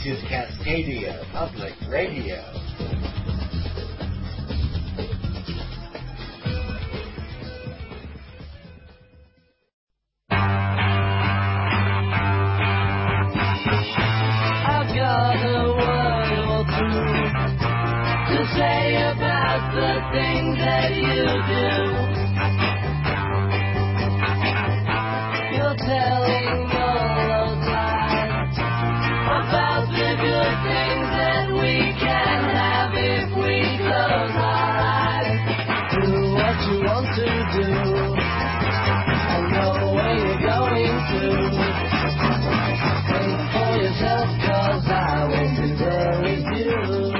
is Cascadia Public Radio. I've got a word or two to say about the things that you do. You're telling all those lies about the good things that we can have if we close our eyes. Do what you want to do. I know where you're going to. Think for yourself, 'cause I won't be there with you.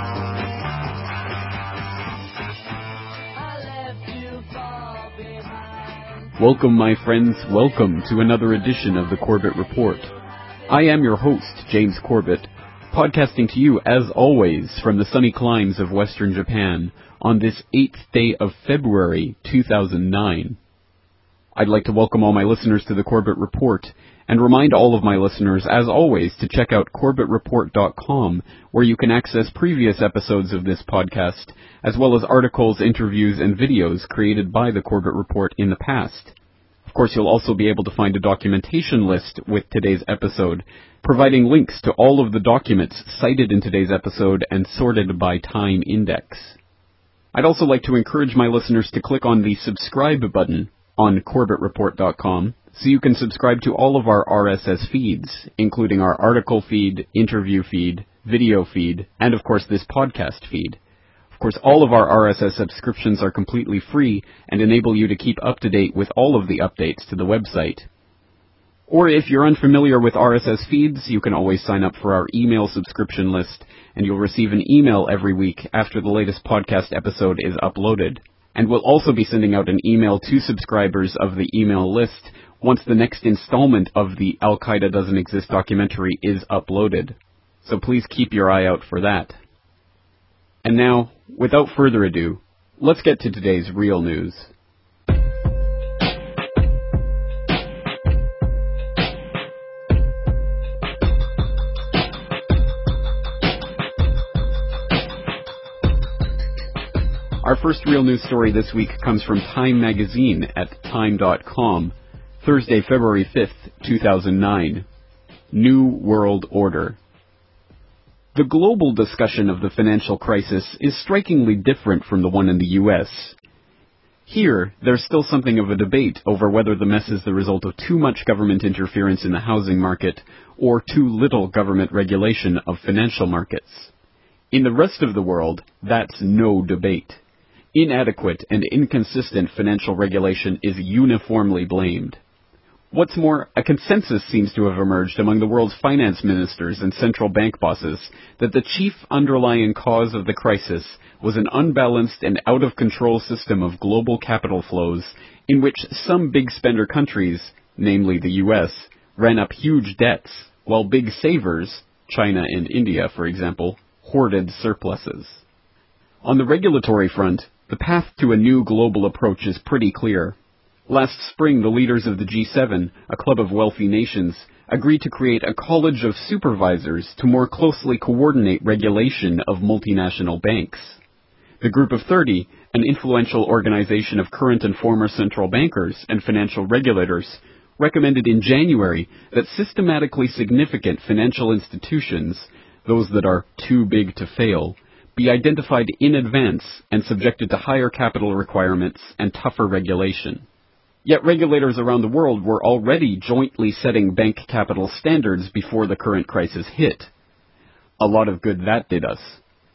I left you far behind. Welcome, my friends. Welcome to another edition of the Corbett Report. I am your host, James Corbett, podcasting to you, as always, from the sunny climes of Western Japan on this 8th day of February 2009. I'd like to welcome all my listeners to the Corbett Report and remind all of my listeners, as always, to check out CorbettReport.com, where you can access previous episodes of this podcast, as well as articles, interviews, and videos created by the Corbett Report in the past. Of course, you'll also be able to find a documentation list with today's episode, providing links to all of the documents cited in today's episode and sorted by time index. I'd also like to encourage my listeners to click on the subscribe button on CorbettReport.com so you can subscribe to all of our RSS feeds, including our article feed, interview feed, video feed, and of course this podcast feed. Of course, all of our RSS subscriptions are completely free and enable you to keep up to date with all of the updates to the website. Or if you're unfamiliar with RSS feeds, you can always sign up for our email subscription list, and you'll receive an email every week after the latest podcast episode is uploaded. And we'll also be sending out an email to subscribers of the email list once the next installment of the Al-Qaeda Doesn't Exist documentary is uploaded. So please keep your eye out for that. And now, without further ado, let's get to today's real news. Our first real news story this week comes from Time Magazine at time.com, Thursday, February 5th, 2009. New World Order. The global discussion of the financial crisis is strikingly different from the one in the U.S. Here, there's still something of a debate over whether the mess is the result of too much government interference in the housing market or too little government regulation of financial markets. In the rest of the world, that's no debate. Inadequate and inconsistent financial regulation is uniformly blamed. What's more, a consensus seems to have emerged among the world's finance ministers and central bank bosses that the chief underlying cause of the crisis was an unbalanced and out-of-control system of global capital flows in which some big spender countries, namely the U.S., ran up huge debts, while big savers, China and India for example, hoarded surpluses. On the regulatory front, the path to a new global approach is pretty clear. Last spring, the leaders of the G7, a club of wealthy nations, agreed to create a college of supervisors to more closely coordinate regulation of multinational banks. The Group of 30, an influential organization of current and former central bankers and financial regulators, recommended in January that systematically significant financial institutions, those that are too big to fail, be identified in advance and subjected to higher capital requirements and tougher regulation. Yet regulators around the world were already jointly setting bank capital standards before the current crisis hit. A lot of good that did us.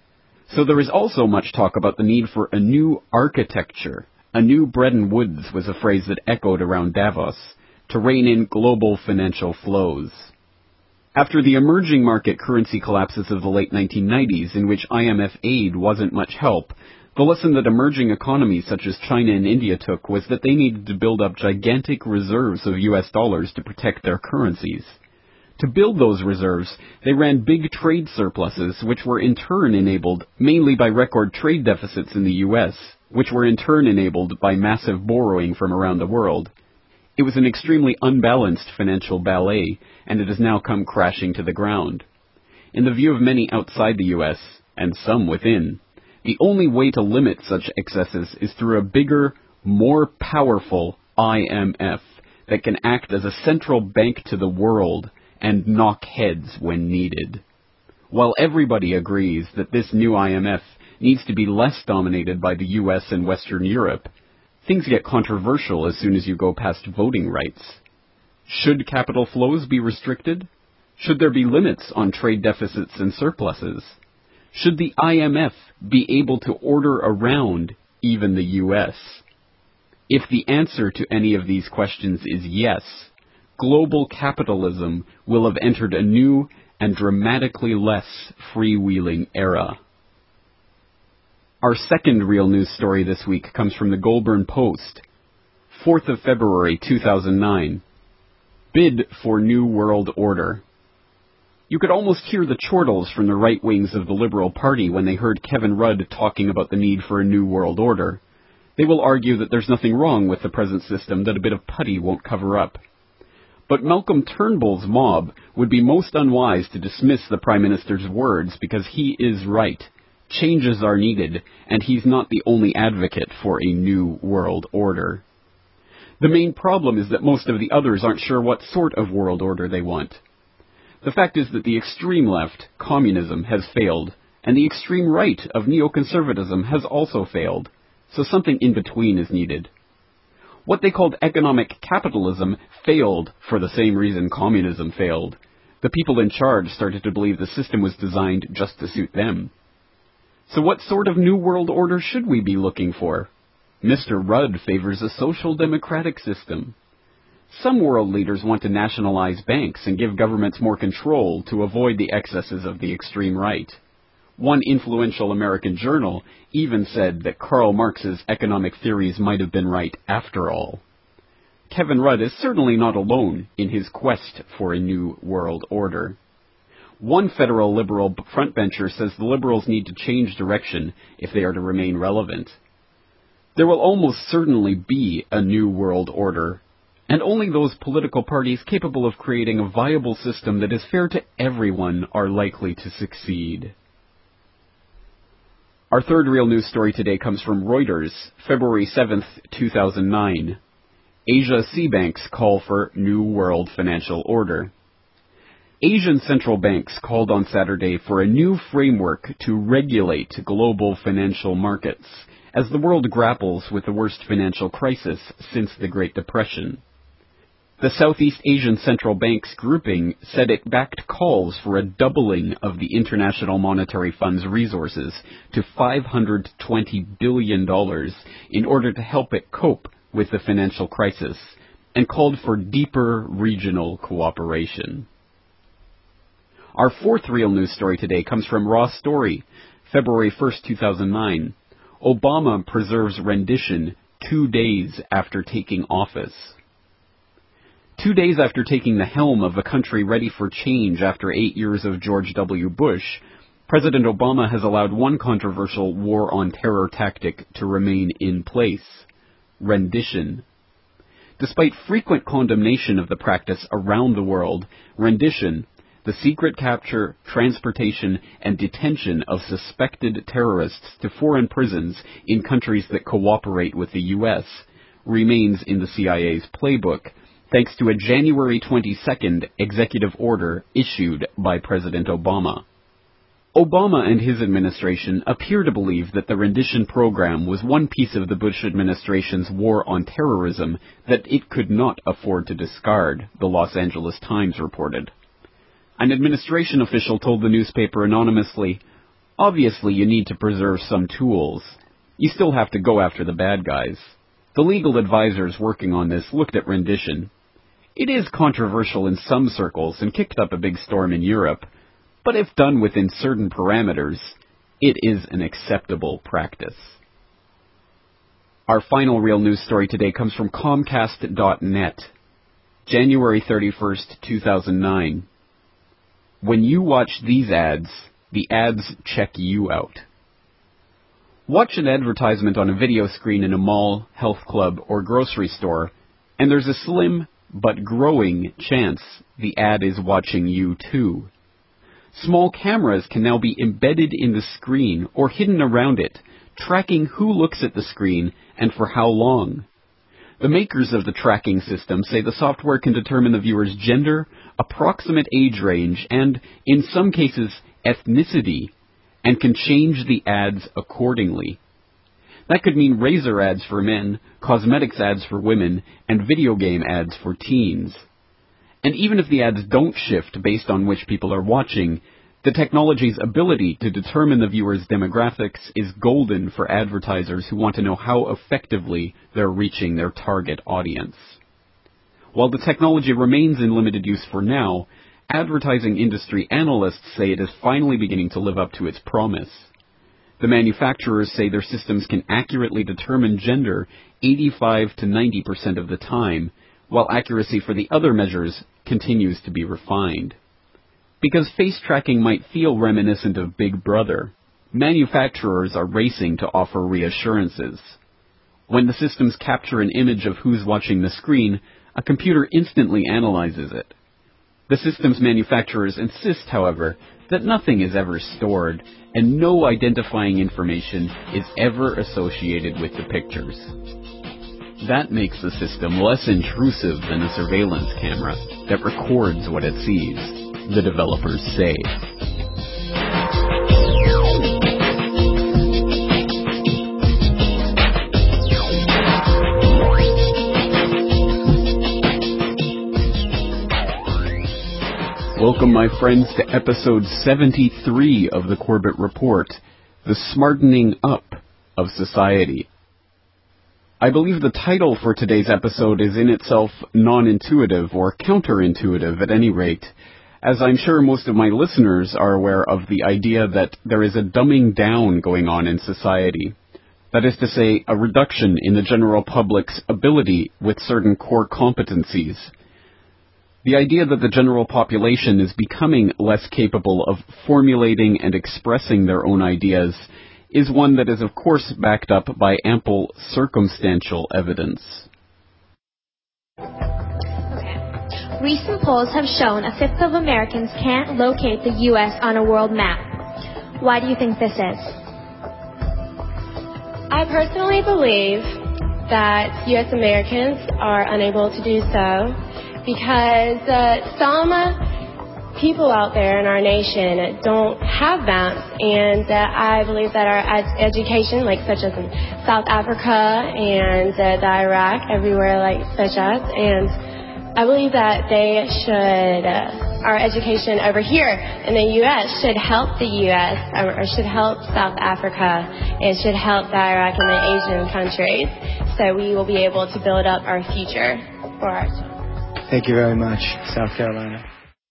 So there is also much talk about the need for a new architecture. A new Bretton Woods was a phrase that echoed around Davos, to rein in global financial flows. After the emerging market currency collapses of the late 1990s, in which IMF aid wasn't much help, the lesson that emerging economies such as China and India took was that they needed to build up gigantic reserves of US dollars to protect their currencies. To build those reserves, they ran big trade surpluses, which were in turn enabled mainly by record trade deficits in the US, which were in turn enabled by massive borrowing from around the world. It was an extremely unbalanced financial ballet, and it has now come crashing to the ground. In the view of many outside the U.S., and some within, the only way to limit such excesses is through a bigger, more powerful IMF that can act as a central bank to the world and knock heads when needed. While everybody agrees that this new IMF needs to be less dominated by the U.S. and Western Europe, things get controversial as soon as you go past voting rights. Should capital flows be restricted? Should there be limits on trade deficits and surpluses? Should the IMF be able to order around even the U.S.? If the answer to any of these questions is yes, global capitalism will have entered a new and dramatically less freewheeling era. Our second real news story this week comes from the Goulburn Post. 4th of February 2009. Bid for New World Order. You could almost hear the chortles from the right wings of the Liberal Party when they heard Kevin Rudd talking about the need for a new world order. They will argue that there's nothing wrong with the present system that a bit of putty won't cover up. But Malcolm Turnbull's mob would be most unwise to dismiss the Prime Minister's words because he is right. Changes are needed, and he's not the only advocate for a new world order. The main problem is that most of the others aren't sure what sort of world order they want. The fact is that the extreme left, communism, has failed, and the extreme right of neoconservatism has also failed, so something in between is needed. What they called economic capitalism failed for the same reason communism failed. The people in charge started to believe the system was designed just to suit them. So what sort of new world order should we be looking for? Mr. Rudd favors a social democratic system. Some world leaders want to nationalize banks and give governments more control to avoid the excesses of the extreme right. One influential American journal even said that Karl Marx's economic theories might have been right after all. Kevin Rudd is certainly not alone in his quest for a new world order. One federal Liberal frontbencher says the Liberals need to change direction if they are to remain relevant. There will almost certainly be a new world order, and only those political parties capable of creating a viable system that is fair to everyone are likely to succeed. Our third real news story today comes from Reuters, February 7th, 2009. Asia sea banks call for new world financial order. Asian central banks called on Saturday for a new framework to regulate global financial markets as the world grapples with the worst financial crisis since the Great Depression. The Southeast Asian Central Bank's grouping said it backed calls for a doubling of the International Monetary Fund's resources to $520 billion in order to help it cope with the financial crisis, and called for deeper regional cooperation. Our fourth real news story today comes from Raw Story, February 1st, 2009. Obama preserves rendition 2 days after taking office. 2 days after taking the helm of a country ready for change after 8 years of George W. Bush, President Obama has allowed one controversial war on terror tactic to remain in place: rendition. Despite frequent condemnation of the practice around the world, rendition, the secret capture, transportation, and detention of suspected terrorists to foreign prisons in countries that cooperate with the U.S., remains in the CIA's playbook, thanks to a January 22nd executive order issued by President Obama. Obama and his administration appear to believe that the rendition program was one piece of the Bush administration's war on terrorism that it could not afford to discard, the Los Angeles Times reported. An administration official told the newspaper anonymously, "Obviously you need to preserve some tools. You still have to go after the bad guys. The legal advisors working on this looked at rendition. It is controversial in some circles and kicked up a big storm in Europe, but if done within certain parameters, it is an acceptable practice." Our final real news story today comes from Comcast.net, January 31st, 2009. When you watch these ads, the ads check you out. Watch an advertisement on a video screen in a mall, health club, or grocery store, and there's a slim but growing chance the ad is watching you too. Small cameras can now be embedded in the screen or hidden around it, tracking who looks at the screen and for how long. The makers of the tracking system say the software can determine the viewer's gender, approximate age range, and, in some cases, ethnicity, and can change the ads accordingly. That could mean razor ads for men, cosmetics ads for women, and video game ads for teens. And even if the ads don't shift based on which people are watching, the technology's ability to determine the viewer's demographics is golden for advertisers who want to know how effectively they're reaching their target audience. While the technology remains in limited use for now, advertising industry analysts say it is finally beginning to live up to its promise. The manufacturers say their systems can accurately determine gender 85 to 90% of the time, while accuracy for the other measures continues to be refined. Because face tracking might feel reminiscent of Big Brother, manufacturers are racing to offer reassurances. When the systems capture an image of who's watching the screen, a computer instantly analyzes it. The systems manufacturers insist, however, that nothing is ever stored, and no identifying information is ever associated with the pictures. That makes the system less intrusive than a surveillance camera that records what it sees, the developers say. Welcome, my friends, to episode 73 of the Corbett Report, The Smartening Up of Society. I believe the title for today's episode is in itself non-intuitive, or counterintuitive at any rate, as I'm sure most of my listeners are aware of the idea that there is a dumbing down going on in society. That is to say, a reduction in the general public's ability with certain core competencies. The idea that the general population is becoming less capable of formulating and expressing their own ideas is one that is, of course, backed up by ample circumstantial evidence. Okay. Recent polls have shown a fifth of Americans can't locate the U.S. on a world map. Why do you think this is? I personally believe that U.S. Americans are unable to do so because some people out there in our nation don't have maps, and I believe that our education, like such as in South Africa and the Iraq, everywhere like such as, and I believe that they should, our education over here in the U.S. should help the U.S. or should help South Africa. It should help the Iraq and the Asian countries, so we will be able to build up our future for our children. Thank you very much, South Carolina.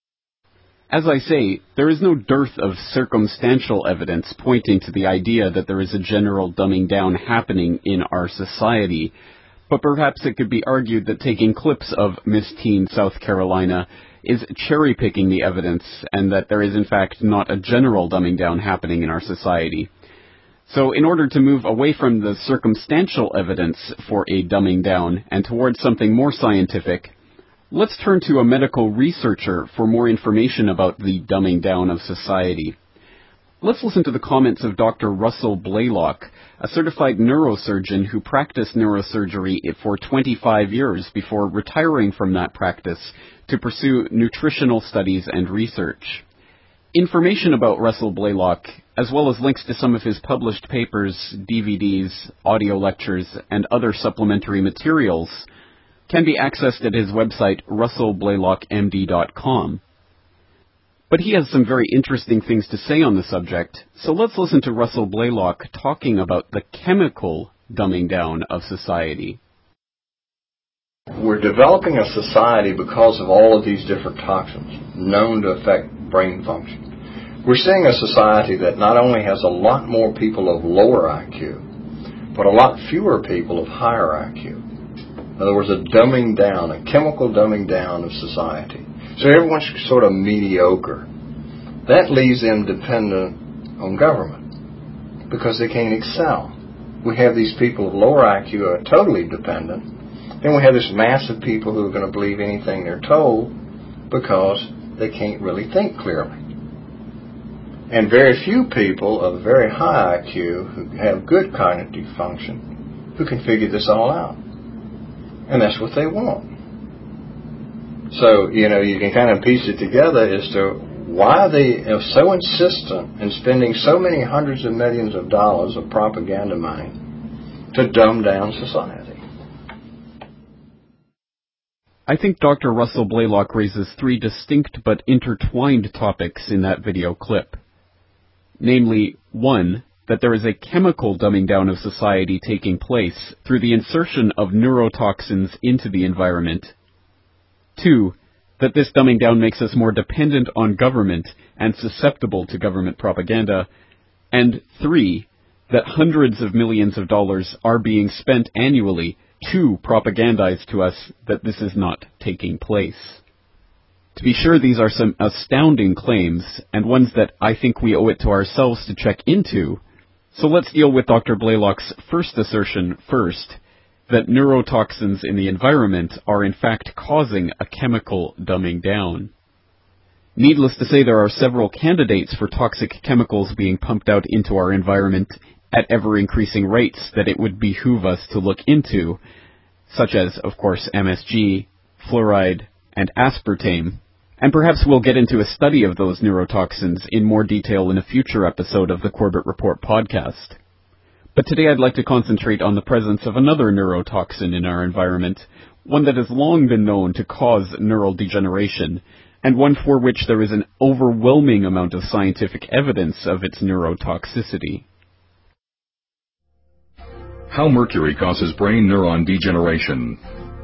As I say, there is no dearth of circumstantial evidence pointing to the idea that there is a general dumbing down happening in our society, but perhaps it could be argued that taking clips of Miss Teen South Carolina is cherry-picking the evidence, and that there is in fact not a general dumbing down happening in our society. So in order to move away from the circumstantial evidence for a dumbing down and towards something more scientific, let's turn to a medical researcher for more information about the dumbing down of society. Let's listen to the comments of Dr. Russell Blaylock, a certified neurosurgeon who practiced neurosurgery for 25 years before retiring from that practice to pursue nutritional studies and research. Information about Russell Blaylock, as well as links to some of his published papers, DVDs, audio lectures, and other supplementary materials, can be accessed at his website, russellblaylockmd.com. But he has some very interesting things to say on the subject, so let's listen to Russell Blaylock talking about the chemical dumbing down of society. We're developing a society because of all of these different toxins known to affect brain function. We're seeing a society that not only has a lot more people of lower IQ, but a lot fewer people of higher IQ. In other words, a dumbing down, a chemical dumbing down of society. So everyone's sort of mediocre. That leaves them dependent on government because they can't excel. We have these people of lower IQ who are totally dependent. Then we have this mass of people who are going to believe anything they're told because they can't really think clearly. and very few people of very high IQ who have good cognitive function who can figure this all out. And that's what they want. So, you can kind of piece it together as to why they are so insistent in spending so many hundreds of millions of dollars of propaganda money to dumb down society. I think Dr. Russell Blaylock raises three distinct but intertwined topics in that video clip. Namely, 1, that there is a chemical dumbing down of society taking place through the insertion of neurotoxins into the environment. 2, that this dumbing down makes us more dependent on government and susceptible to government propaganda. And 3, that hundreds of millions of dollars are being spent annually to propagandize to us that this is not taking place. To be sure, these are some astounding claims, and ones that I think we owe it to ourselves to check into. So let's deal with Dr. Blaylock's first assertion first, that neurotoxins in the environment are in fact causing a chemical dumbing down. Needless to say, there are several candidates for toxic chemicals being pumped out into our environment at ever-increasing rates that it would behoove us to look into, such as, of course, MSG, fluoride, and aspartame. And perhaps we'll get into a study of those neurotoxins in more detail in a future episode of the Corbett Report podcast. But today I'd like to concentrate on the presence of another neurotoxin in our environment, one that has long been known to cause neural degeneration, and one for which there is an overwhelming amount of scientific evidence of its neurotoxicity. How mercury causes brain neuron degeneration.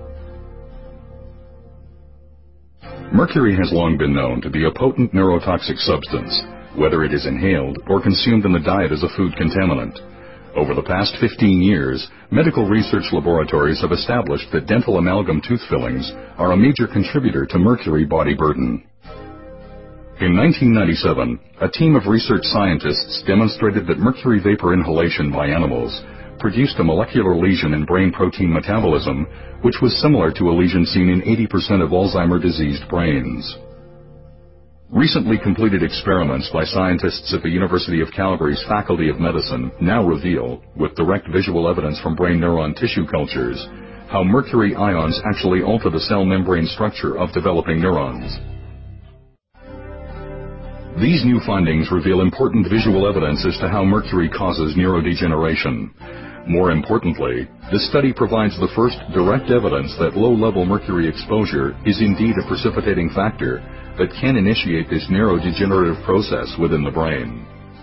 Mercury has long been known to be a potent neurotoxic substance, whether it is inhaled or consumed in the diet as a food contaminant. Over the past 15 years, medical research laboratories have established that dental amalgam tooth fillings are a major contributor to mercury body burden. In 1997, a team of research scientists demonstrated that mercury vapor inhalation by animals produced a molecular lesion in brain protein metabolism, which was similar to a lesion seen in 80% of Alzheimer's diseased brains. Recently completed experiments by scientists at the University of Calgary's Faculty of Medicine now reveal, with direct visual evidence from brain neuron tissue cultures, how mercury ions actually alter the cell membrane structure of developing neurons. These new findings reveal important visual evidence as to how mercury causes neurodegeneration. More importantly, this study provides the first direct evidence that low-level mercury exposure is indeed a precipitating factor that can initiate this neurodegenerative process within the brain.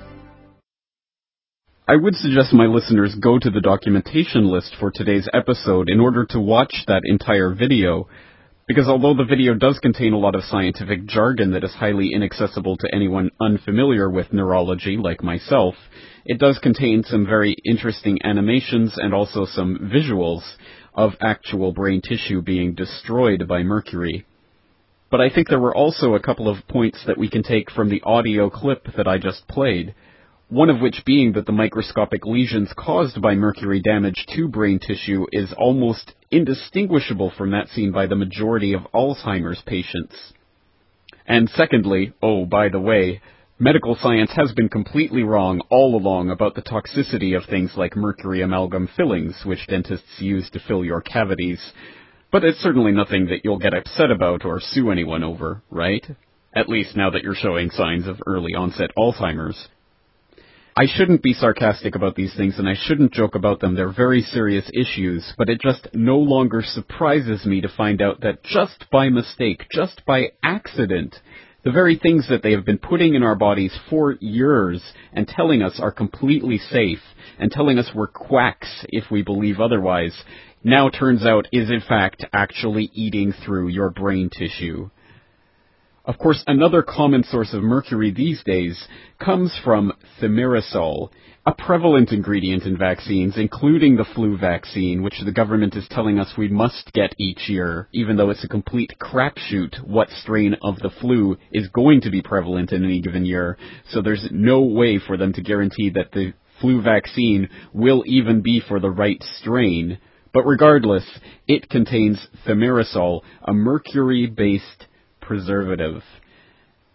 I would suggest my listeners go to the documentation list for today's episode in order to watch that entire video, because although the video does contain a lot of scientific jargon that is highly inaccessible to anyone unfamiliar with neurology like myself, it does contain some very interesting animations and also some visuals of actual brain tissue being destroyed by mercury. But I think there were also a couple of points that we can take from the audio clip that I just played, one of which being that the microscopic lesions caused by mercury damage to brain tissue is almost indistinguishable from that seen by the majority of Alzheimer's patients. And secondly, oh, by the way, medical science has been completely wrong all along about the toxicity of things like mercury amalgam fillings, which dentists use to fill your cavities. But it's certainly nothing that you'll get upset about or sue anyone over, right? At least now that you're showing signs of early onset Alzheimer's. I shouldn't be sarcastic about these things, and I shouldn't joke about them. They're very serious issues, but it just no longer surprises me to find out that just by mistake, just by accident, the very things that they have been putting in our bodies for years and telling us are completely safe, and telling us we're quacks if we believe otherwise, now turns out is in fact actually eating through your brain tissue. Of course, another common source of mercury these days comes from thimerosal, a prevalent ingredient in vaccines, including the flu vaccine, which the government is telling us we must get each year, even though it's a complete crapshoot what strain of the flu is going to be prevalent in any given year, so there's no way for them to guarantee that the flu vaccine will even be for the right strain. But regardless, it contains thimerosal, a mercury-based preservative.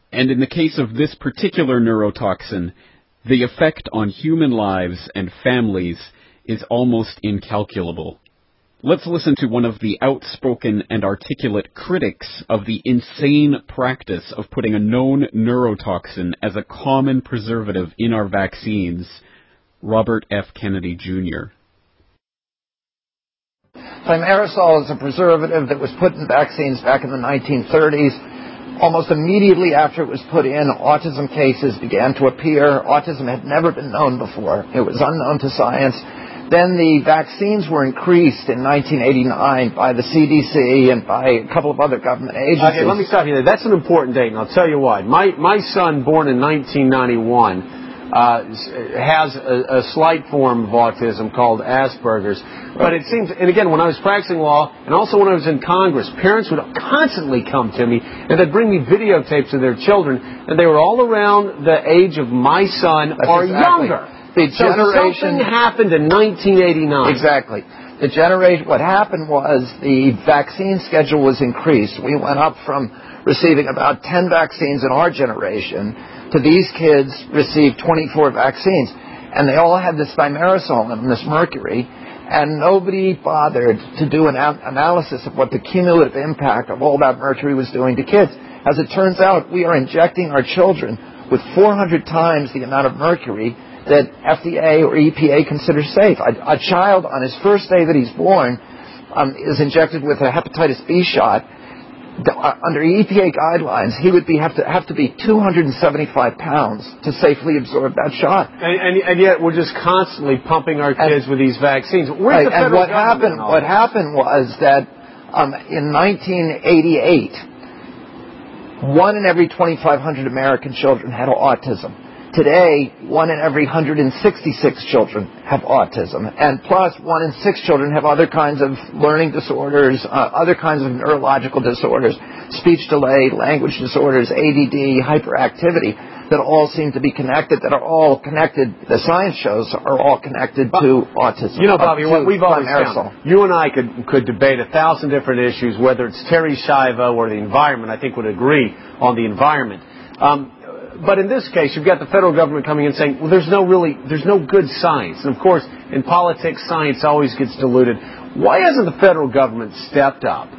And in the case of this particular neurotoxin, the effect on human lives and families is almost incalculable. Let's listen to one of the outspoken and articulate critics of the insane practice of putting a known neurotoxin as a common preservative in our vaccines, Robert F. Kennedy, Jr. Thimerosal is a preservative that was put in vaccines back in the 1930s. Almost immediately after it was put in, autism cases began to appear. Autism had never been known before. It was unknown to science. Then the vaccines were increased in 1989 by the CDC and by a couple of other government agencies. Okay, let me stop you there. That's an important date, and I'll tell you why. My son, born in 1991, has a slight form of autism called Asperger's. But it seems, and again, when I was practicing law, and also when I was in Congress, parents would constantly come to me, and they'd bring me videotapes of their children, and they were all around the age of my son or younger. So something happened in 1989. Exactly. What happened was the vaccine schedule was increased. We went up from receiving about 10 vaccines in our generation to these kids received 24 vaccines. And they all had this thimerosal in them, this mercury, and nobody bothered to do an analysis of what the cumulative impact of all that mercury was doing to kids. As it turns out, we are injecting our children with 400 times the amount of mercury that FDA or EPA considers safe. A child on his first day that he's born is injected with a hepatitis B shot. Under EPA guidelines, he would have to be 275 pounds to safely absorb that shot. And yet we're just constantly pumping our kids with these vaccines. Where's the federal government? What happened was that in 1988, 1 in every 2,500 American children had autism. Today, 1 in every 166 children have autism, and plus 1 in 6 children have other kinds of learning disorders, other kinds of neurological disorders, speech delay, language disorders, ADD, hyperactivity, that all seem to be connected, that are all connected, the science shows are all connected to autism. You know, Bobby, what we've always found, you and I could debate 1,000 different issues, whether it's Terry Schiavo or the environment. I think would agree on the environment. But in this case, you've got the federal government coming in saying, well, there's no good science. And of course, in politics, science always gets diluted. Why hasn't the federal government stepped up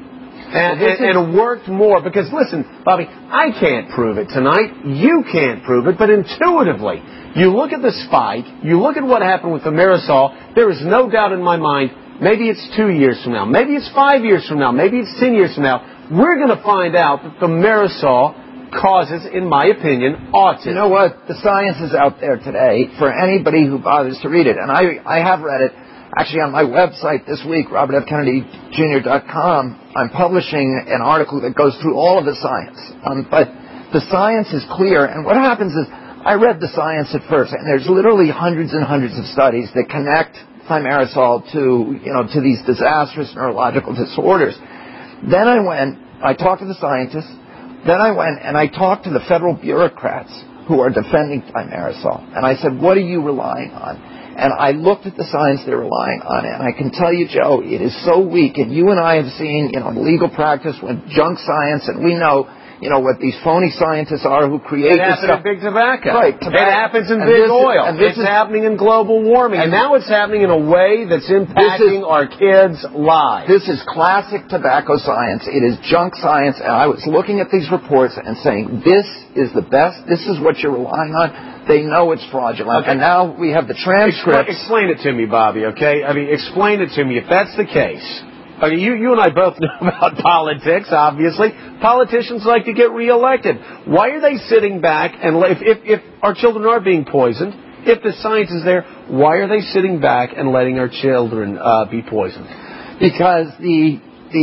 and worked more? Because listen, Bobby, I can't prove it tonight. You can't prove it. But intuitively, you look at the spike, you look at what happened with thimerosal, there is no doubt in my mind, maybe it's 2 years from now, maybe it's 5 years from now, maybe it's 10 years from now, we're going to find out that thimerosal causes, in my opinion, autism. You know what? The science is out there today for anybody who bothers to read it. And I have read it. Actually, on my website this week, robertfkennedyjr.com, I'm publishing an article that goes through all of the science. But the science is clear. And what happens is, I read the science at first, and there's literally hundreds and hundreds of studies that connect thimerosal to these disastrous neurological disorders. Then I talked to the scientists. Then I went and I talked to the federal bureaucrats who are defending thimerosal. And I said, what are you relying on? And I looked at the science they're relying on. And I can tell you, Joe, it is so weak. And you and I have seen, legal practice with junk science. And we know, what these phony scientists are who create this stuff. It happens in big tobacco. Right. It happens in big oil. It's happening in global warming. And now it's happening in a way that's impacting our kids' lives. This is classic tobacco science. It is junk science. And I was looking at these reports and saying, this is the best. This is what you're relying on. They know it's fraudulent. Okay. And now we have the transcripts. Explain it to me, Bobby, okay? Explain it to me. If that's the case, okay, you and I both know about politics, obviously. Politicians like to get reelected. Why are they sitting back and if our children are being poisoned, if the science is there, why are they sitting back and letting our children be poisoned? Because the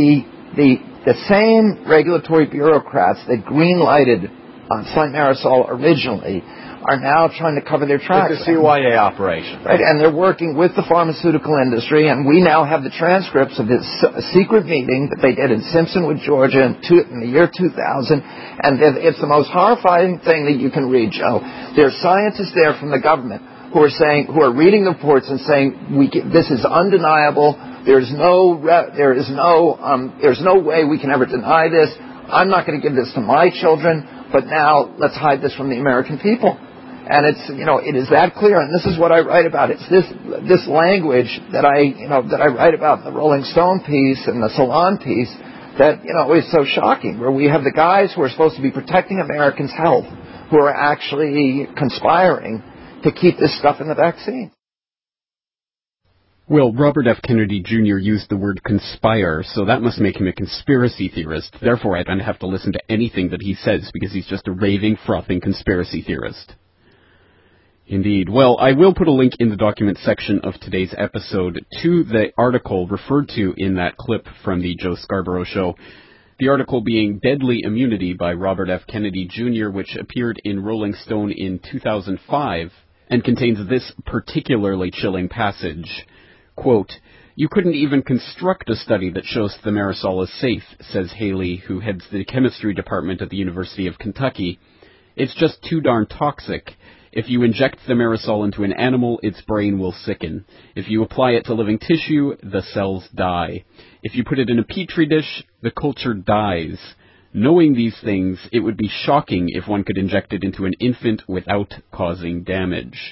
same regulatory bureaucrats that green-lighted thimerosal originally are now trying to cover their tracks. It's a CYA operation. Right, and they're working with the pharmaceutical industry, and we now have the transcripts of this secret meeting that they did in Simpsonwood, Georgia in the year 2000, and it's the most horrifying thing that you can read, Joe. There are scientists there from the government who are reading the reports and saying, this is undeniable, there's no way we can ever deny this, I'm not going to give this to my children, but now let's hide this from the American people. And it's, it is that clear, and this is what I write about. It's this language that I write about in the Rolling Stone piece and the Salon piece that, is so shocking, where we have the guys who are supposed to be protecting Americans' health who are actually conspiring to keep this stuff in the vaccine. Well, Robert F. Kennedy Jr. used the word conspire, so that must make him a conspiracy theorist. Therefore, I don't have to listen to anything that he says, because he's just a raving, frothing conspiracy theorist. Indeed. Well, I will put a link in the document section of today's episode to the article referred to in that clip from the Joe Scarborough Show. The article being Deadly Immunity by Robert F. Kennedy Jr., which appeared in Rolling Stone in 2005 and contains this particularly chilling passage. Quote, "You couldn't even construct a study that shows thimerosal is safe," says Haley, who heads the chemistry department at the University of Kentucky. "It's just too darn toxic. If you inject thimerosal into an animal, its brain will sicken. If you apply it to living tissue, the cells die. If you put it in a petri dish, the culture dies. Knowing these things, it would be shocking if one could inject it into an infant without causing damage."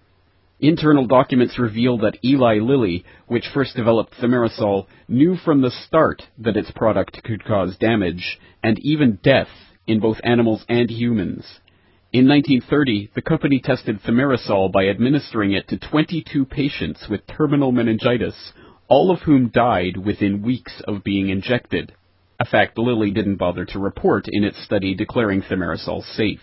Internal documents reveal that Eli Lilly, which first developed thimerosal, knew from the start that its product could cause damage, and even death, in both animals and humans. In 1930, the company tested thimerosal by administering it to 22 patients with terminal meningitis, all of whom died within weeks of being injected, a fact Lilly didn't bother to report in its study declaring thimerosal safe.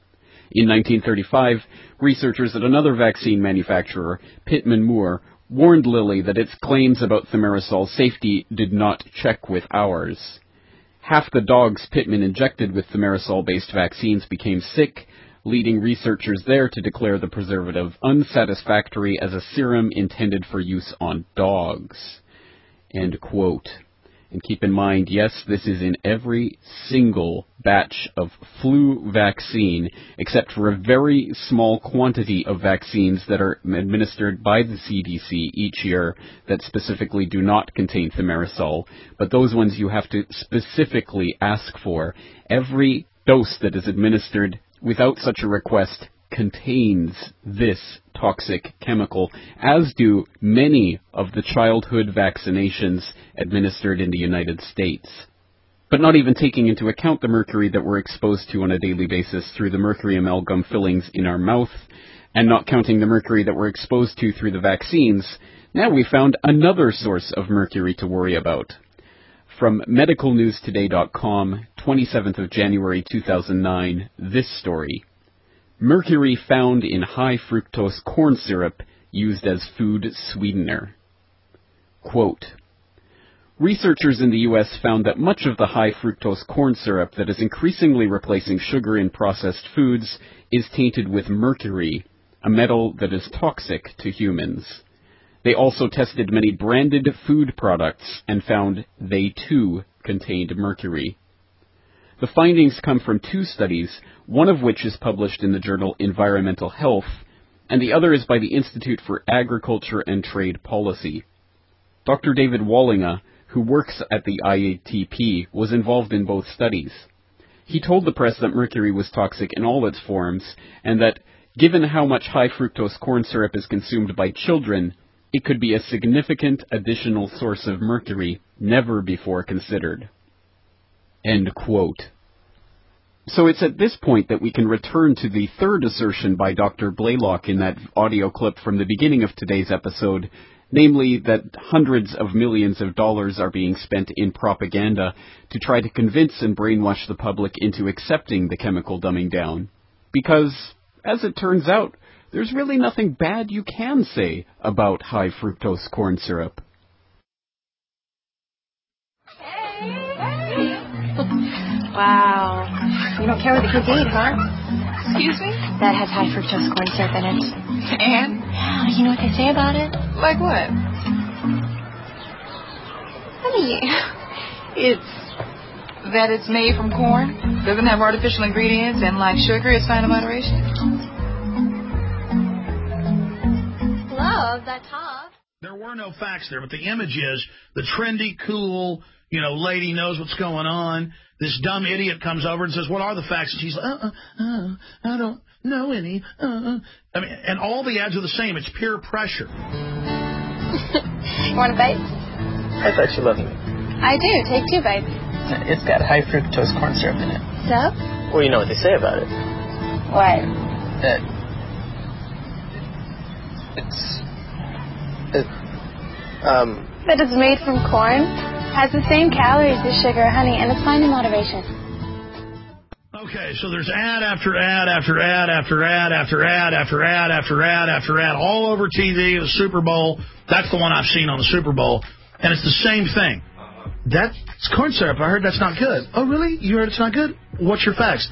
In 1935, researchers at another vaccine manufacturer, Pittman Moore, warned Lilly that its claims about thimerosal's safety did not check with ours. Half the dogs Pittman injected with thimerosal-based vaccines became sick, leading researchers there to declare the preservative unsatisfactory as a serum intended for use on dogs. End quote. And keep in mind, yes, this is in every single batch of flu vaccine, except for a very small quantity of vaccines that are administered by the CDC each year that specifically do not contain thimerosal. But those ones you have to specifically ask for. Every dose that is administered without such a request contains this toxic chemical, as do many of the childhood vaccinations administered in the United States. But not even taking into account the mercury that we're exposed to on a daily basis through the mercury amalgam fillings in our mouth, and not counting the mercury that we're exposed to through the vaccines, now we found another source of mercury to worry about. From medicalnewstoday.com, 27th of January 2009, this story. Mercury found in high fructose corn syrup used as food sweetener. Quote, "Researchers in the U.S. found that much of the high fructose corn syrup that is increasingly replacing sugar in processed foods is tainted with mercury, a metal that is toxic to humans. They also tested many branded food products and found they too contained mercury. The findings come from two studies, one of which is published in the journal Environmental Health, and the other is by the Institute for Agriculture and Trade Policy. Dr. David Wallinga, who works at the IATP, was involved in both studies. He told the press that mercury was toxic in all its forms, and that, given how much high fructose corn syrup is consumed by children, it could be a significant additional source of mercury never before considered." End quote. So it's at this point that we can return to the third assertion by Dr. Blaylock in that audio clip from the beginning of today's episode, namely that hundreds of millions of dollars are being spent in propaganda to try to convince and brainwash the public into accepting the chemical dumbing down. Because, as it turns out, there's really nothing bad you can say about high fructose corn syrup. Wow. You don't care what the kids eat, huh? Excuse me? That has high fructose corn syrup in it. And? Yeah, you know what they say about it? Like what? Honey. It's made from corn, doesn't have artificial ingredients, and like sugar, it's fine in moderation. Love that top. There were no facts there, but the image is the trendy, cool, lady knows what's going on. This dumb idiot comes over and says, what are the facts? And she's like, I don't know any. And all the ads are the same. It's peer pressure. You want a bite? I thought you loved me. I do. Take 2 bites. It's got high fructose corn syrup in it. So? Well, you know what they say about it. What? That it's made from corn, has the same calories as sugar or honey, and it's fine in moderation. Okay, so there's ad after ad after ad after ad after ad after ad after ad after ad all over TV, the Super Bowl. That's the one I've seen on the Super Bowl, and it's the same thing. That's corn syrup. I heard that's not good. Oh, really? You heard it's not good? What's your facts?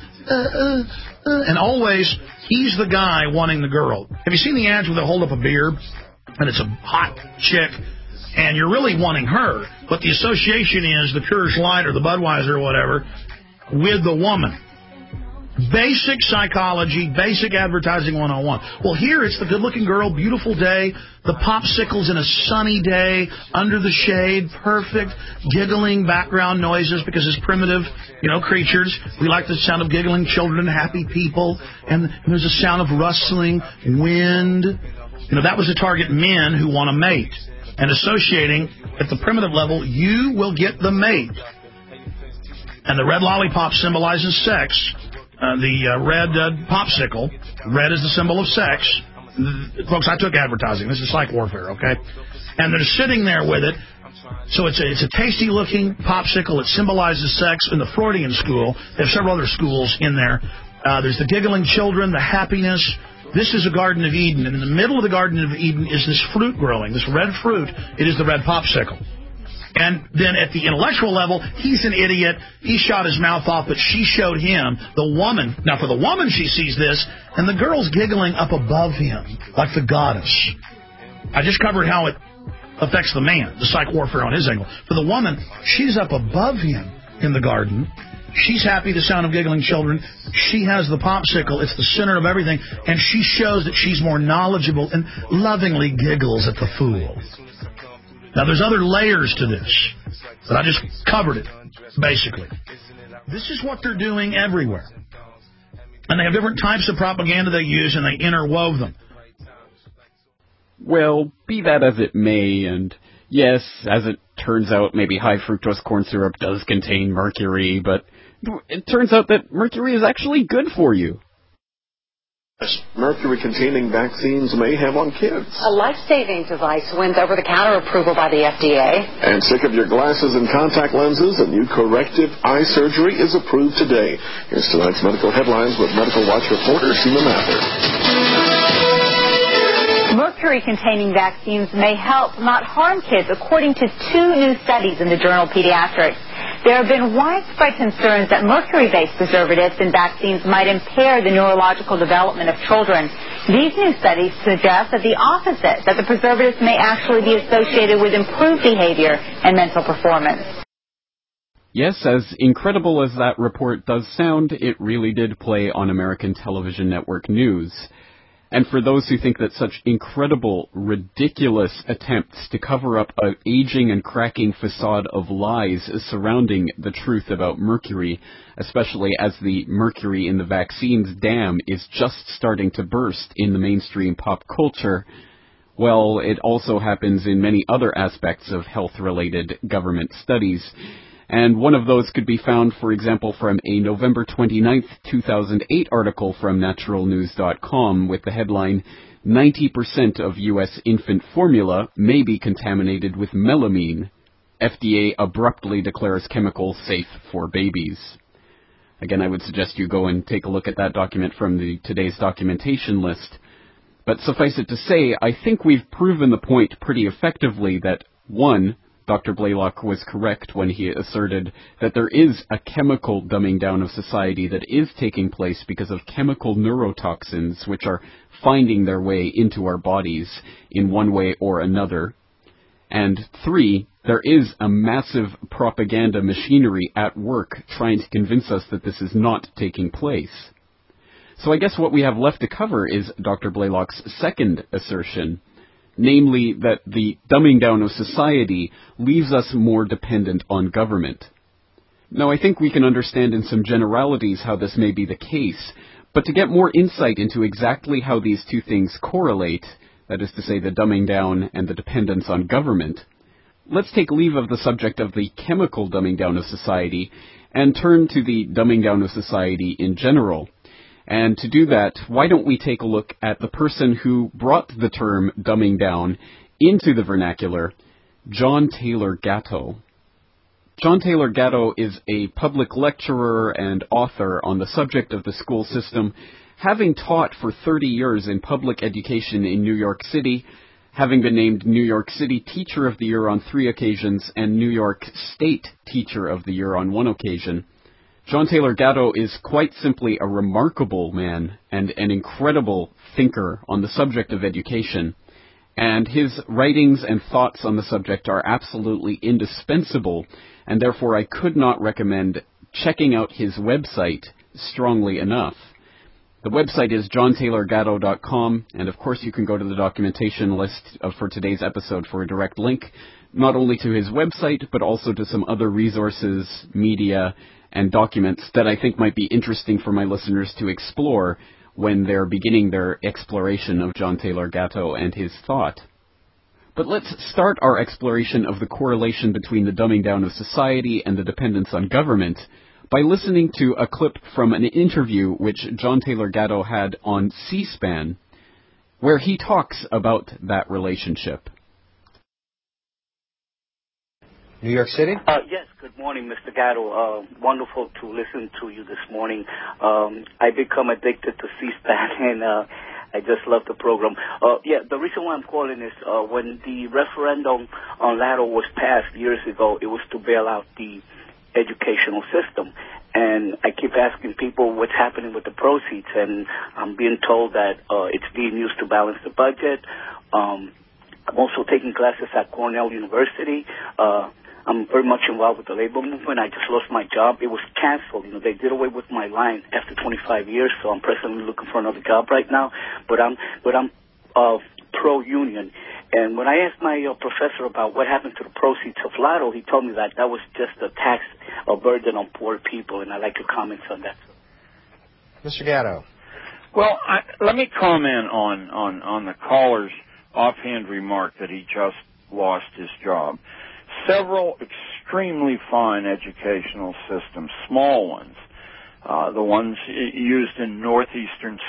And always, he's the guy wanting the girl. Have you seen the ads where they hold up a beer, and it's a hot chick, and you're really wanting her, but the association is the Coors Light or the Budweiser or whatever with the woman. Basic psychology, basic advertising 101. Well, here it's the good-looking girl, beautiful day, the popsicles in a sunny day, under the shade, perfect, giggling background noises because as primitive, creatures, we like the sound of giggling children, happy people, and there's a sound of rustling wind. That was to target men who want a mate. And associating at the primitive level, you will get the mate. And the red lollipop symbolizes sex. The red popsicle, red is the symbol of sex. Folks, I took advertising. This is psych warfare, okay? And they're sitting there with it. So it's a tasty-looking popsicle. It symbolizes sex. In the Freudian school, they have several other schools in there. There's the giggling children, the happiness. This is a Garden of Eden. And in the middle of the Garden of Eden is this fruit growing, this red fruit. It is the red popsicle. And then at the intellectual level, he's an idiot. He shot his mouth off, but she showed him, the woman. Now, for the woman, she sees this, and the girl's giggling up above him, like the goddess. I just covered how it affects the man, the psych warfare on his angle. For the woman, she's up above him in the garden. She's happy, the sound of giggling children. She has the popsicle. It's the center of everything. And she shows that she's more knowledgeable and lovingly giggles at the fool. Now, there's other layers to this, but I just covered it, basically. This is what they're doing everywhere. And they have different types of propaganda they use, and they interwove them. Well, be that as it may, and yes, as it turns out, maybe high fructose corn syrup does contain mercury, but it turns out that mercury is actually good for you. Mercury-containing vaccines may have on kids. A life-saving device wins over-the-counter approval by the FDA. And sick of your glasses and contact lenses? A new corrective eye surgery is approved today. Here's tonight's medical headlines with Medical Watch reporter Seema Mather. Mercury-containing vaccines may help, not harm kids, according to 2 new studies in the journal Pediatrics. There have been widespread concerns that mercury-based preservatives in vaccines might impair the neurological development of children. These new studies suggest that the opposite, that the preservatives may actually be associated with improved behavior and mental performance. Yes, as incredible as that report does sound, it really did play on American television network news. And for those who think that such incredible, ridiculous attempts to cover up an aging and cracking facade of lies surrounding the truth about mercury, especially as the mercury in the vaccines dam is just starting to burst in the mainstream pop culture, well, it also happens in many other aspects of health-related government studies. And one of those could be found, for example, from a November 29th, 2008 article from naturalnews.com with the headline, 90% of U.S. infant formula may be contaminated with melamine. FDA abruptly declares chemical safe for babies. Again, I would suggest you go and take a look at that document from today's documentation list. But suffice it to say, I think we've proven the point pretty effectively that, 1, Dr. Blaylock was correct when he asserted that there is a chemical dumbing down of society that is taking place because of chemical neurotoxins which are finding their way into our bodies in one way or another. And 3, there is a massive propaganda machinery at work trying to convince us that this is not taking place. So I guess what we have left to cover is Dr. Blaylock's second assertion, namely that the dumbing down of society leaves us more dependent on government. Now, I think we can understand in some generalities how this may be the case, but to get more insight into exactly how these two things correlate, that is to say the dumbing down and the dependence on government, let's take leave of the subject of the chemical dumbing down of society and turn to the dumbing down of society in general. And to do that, why don't we take a look at the person who brought the term dumbing down into the vernacular, John Taylor Gatto. John Taylor Gatto is a public lecturer and author on the subject of the school system, having taught for 30 years in public education in New York City, having been named New York City Teacher of the Year on 3 occasions and New York State Teacher of the Year on 1 occasion. John Taylor Gatto is quite simply a remarkable man and an incredible thinker on the subject of education, and his writings and thoughts on the subject are absolutely indispensable, and therefore I could not recommend checking out his website strongly enough. The website is johntaylorgatto.com, and of course you can go to the documentation list for today's episode for a direct link, not only to his website, but also to some other resources, media, and documents that I think might be interesting for my listeners to explore when they're beginning their exploration of John Taylor Gatto and his thought. But let's start our exploration of the correlation between the dumbing down of society and the dependence on government by listening to a clip from an interview which John Taylor Gatto had on C-SPAN, where he talks about that relationship. New York City? Yes, good morning, Mr. Gatto. Wonderful to listen to you this morning. I become addicted to C-SPAN, and I just love the program. The reason why I'm calling is when the referendum on LATO was passed years ago, it was to bail out the educational system. And I keep asking people what's happening with the proceeds, and I'm being told that it's being used to balance the budget. I'm also taking classes at Cornell University. I'm very much involved with the labor movement. I just lost my job. It was canceled. They did away with my line after 25 years, so I'm presently looking for another job right now. But I'm pro-union. And when I asked my professor about what happened to the proceeds of LATO, he told me that was just a tax, a burden on poor people, and I'd like your comments on that. Mr. Gatto. Well, let me comment on the caller's offhand remark that he just lost his job. Several extremely fine educational systems, small ones, the ones used in northwestern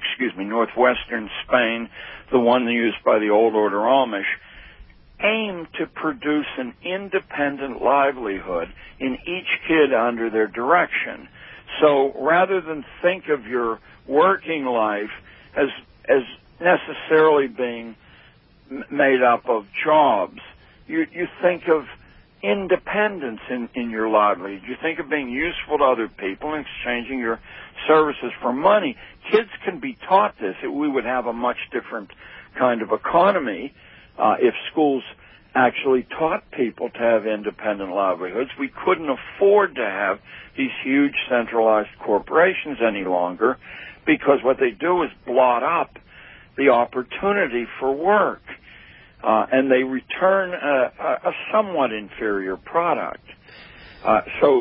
Spain, the one used by the Old Order Amish, aim to produce an independent livelihood in each kid under their direction. So rather than think of your working life as necessarily being made up of jobs, you think of independence in your livelihood. You think of being useful to other people and exchanging your services for money. Kids can be taught this. We would have a much different kind of economy if schools actually taught people to have independent livelihoods. We couldn't afford to have these huge centralized corporations any longer, because what they do is blot up the opportunity for work. And they return a somewhat inferior product. So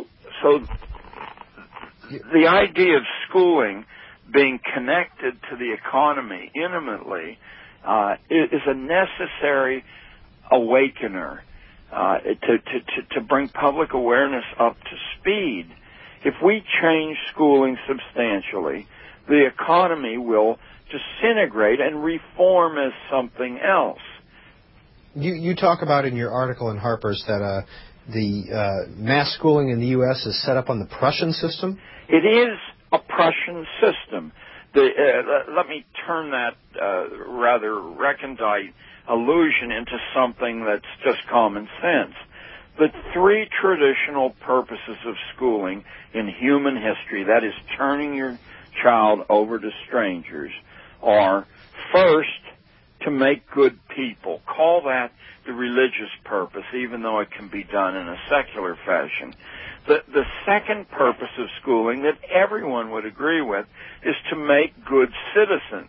the idea of schooling being connected to the economy intimately is a necessary awakener to bring public awareness up to speed. If we change schooling substantially, the economy will disintegrate and reform as something else. You talk about in your article in Harper's that the mass schooling in the U.S. is set up on the Prussian system? It is a Prussian system. Let me turn that rather recondite allusion into something that's just common sense. The three traditional purposes of schooling in human history, that is turning your child over to strangers, are first, to make good people. Call that the religious purpose, even though it can be done in a secular fashion. The second purpose of schooling that everyone would agree with is to make good citizens.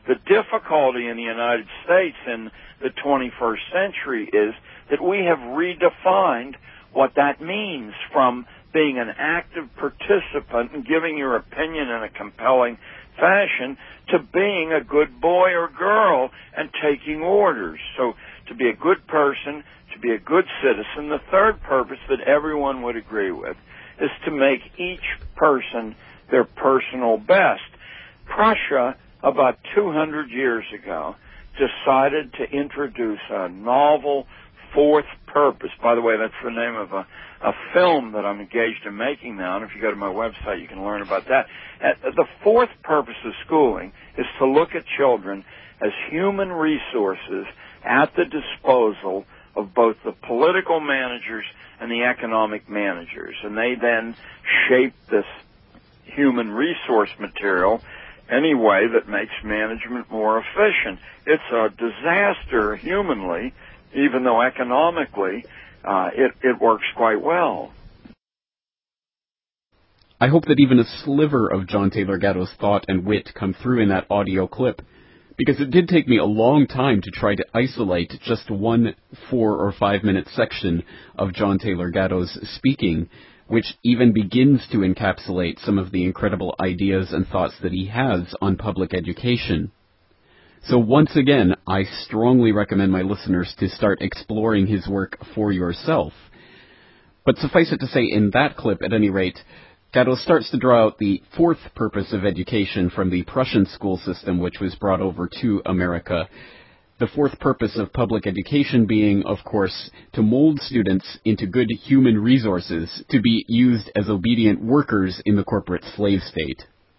The difficulty in the United States in the 21st century is that we have redefined what that means from being an active participant and giving your opinion in a compelling fashion to being a good boy or girl and taking orders. So to be a good person, to be a good citizen, the third purpose that everyone would agree with is to make each person their personal best. Prussia, about 200 years ago, decided to introduce a novel fourth purpose. By the way, that's the name of a film that I'm engaged in making now, and if you go to my website, you can learn about that. The fourth purpose of schooling is to look at children as human resources at the disposal of both the political managers and the economic managers. And they then shape this human resource material any way that makes management more efficient. It's a disaster humanly, even though economically it works quite well. I hope that even a sliver of John Taylor Gatto's thought and wit come through in that audio clip, because it did take me a long time to try to isolate just one 4 or 5 minute section of John Taylor Gatto's speaking, which even begins to encapsulate some of the incredible ideas and thoughts that he has on public education. So once again, I strongly recommend my listeners to start exploring his work for yourself. But suffice it to say, in that clip, at any rate, Gatto starts to draw out the fourth purpose of education from the Prussian school system, which was brought over to America. The fourth purpose of public education being, of course, to mold students into good human resources to be used as obedient workers in the corporate slave state.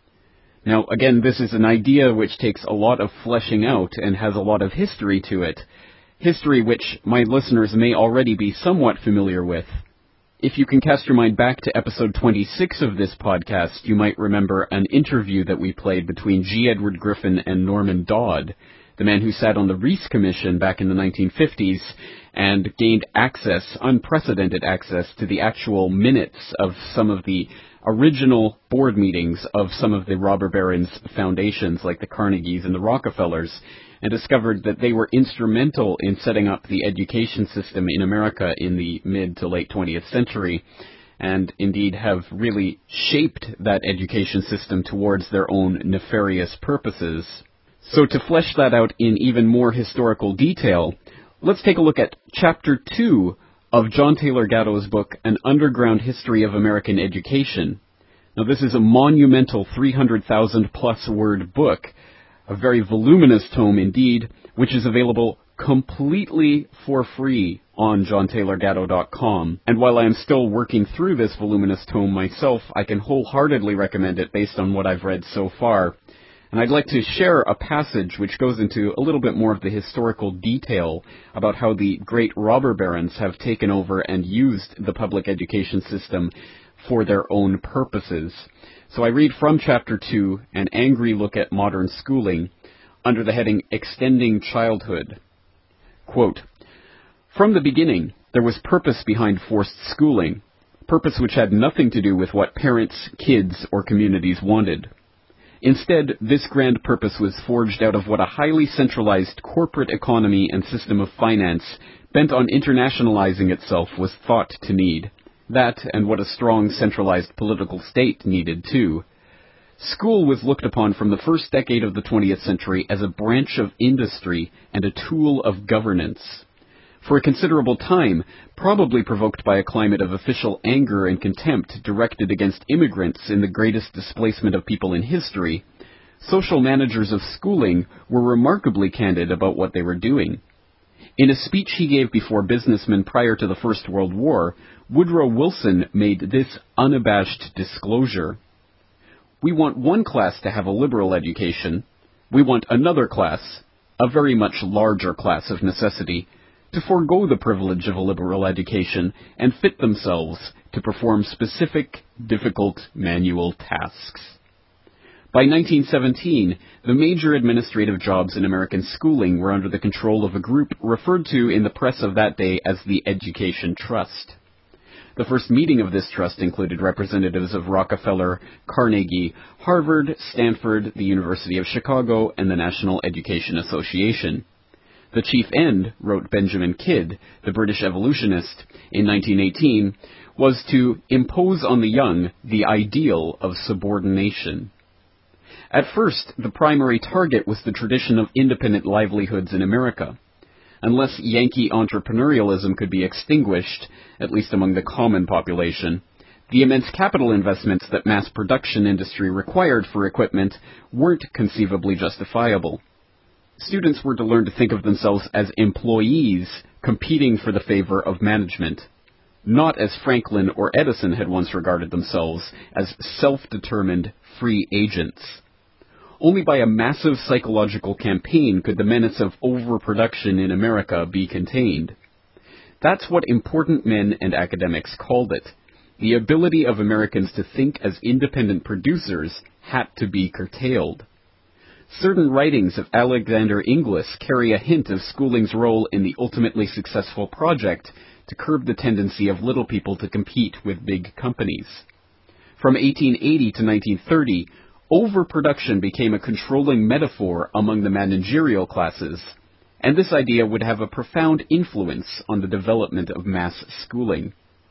Now, again, this is an idea which takes a lot of fleshing out and has a lot of history to it, history which my listeners may already be somewhat familiar with. If you can cast your mind back to episode 26 of this podcast, you might remember an interview that we played between G. Edward Griffin and Norman Dodd, the man who sat on the Reese Commission back in the 1950s and gained access, unprecedented access, to the actual minutes of some of the original board meetings of some of the robber barons' foundations, like the Carnegies and the Rockefellers, and discovered that they were instrumental in setting up the education system in America in the mid to late 20th century, and indeed have really shaped that education system towards their own nefarious purposes. So to flesh that out in even more historical detail, let's take a look at Chapter 2 of John Taylor Gatto's book, An Underground History of American Education. Now, this is a monumental 300,000-plus word book, a very voluminous tome indeed, which is available completely for free on JohnTaylorGatto.com. And while I am still working through this voluminous tome myself, I can wholeheartedly recommend it based on what I've read so far. And I'd like to share a passage which goes into a little bit more of the historical detail about how the great robber barons have taken over and used the public education system for their own purposes. So I read from Chapter 2, An Angry Look at Modern Schooling, under the heading Extending Childhood. Quote, "From the beginning, there was purpose behind forced schooling, purpose which had nothing to do with what parents, kids, or communities wanted. Instead, this grand purpose was forged out of what a highly centralized corporate economy and system of finance bent on internationalizing itself was thought to need. That, and what a strong centralized political state needed, too. School was looked upon from the first decade of the 20th century as a branch of industry and a tool of governance. For a considerable time, probably provoked by a climate of official anger and contempt directed against immigrants in the greatest displacement of people in history, social managers of schooling were remarkably candid about what they were doing. In a speech he gave before businessmen prior to the First World War, Woodrow Wilson made this unabashed disclosure. We want one class to have a liberal education. We want another class, a very much larger class of necessity, to forego the privilege of a liberal education and fit themselves to perform specific, difficult manual tasks. By 1917, the major administrative jobs in American schooling were under the control of a group referred to in the press of that day as the Education Trust. The first meeting of this trust included representatives of Rockefeller, Carnegie, Harvard, Stanford, the University of Chicago, and the National Education Association. The chief end, wrote Benjamin Kidd, the British evolutionist, in 1918, was to impose on the young the ideal of subordination. At first, the primary target was the tradition of independent livelihoods in America. Unless Yankee entrepreneurialism could be extinguished, at least among the common population, the immense capital investments that mass production industry required for equipment weren't conceivably justifiable. Students were to learn to think of themselves as employees competing for the favor of management, not as Franklin or Edison had once regarded themselves, as self-determined free agents. Only by a massive psychological campaign could the menace of overproduction in America be contained. That's what important men and academics called it. The ability of Americans to think as independent producers had to be curtailed. Certain writings of Alexander Inglis carry a hint of schooling's role in the ultimately successful project to curb the tendency of little people to compete with big companies. From 1880 to 1930, overproduction became a controlling metaphor among the managerial classes, and this idea would have a profound influence on the development of mass schooling.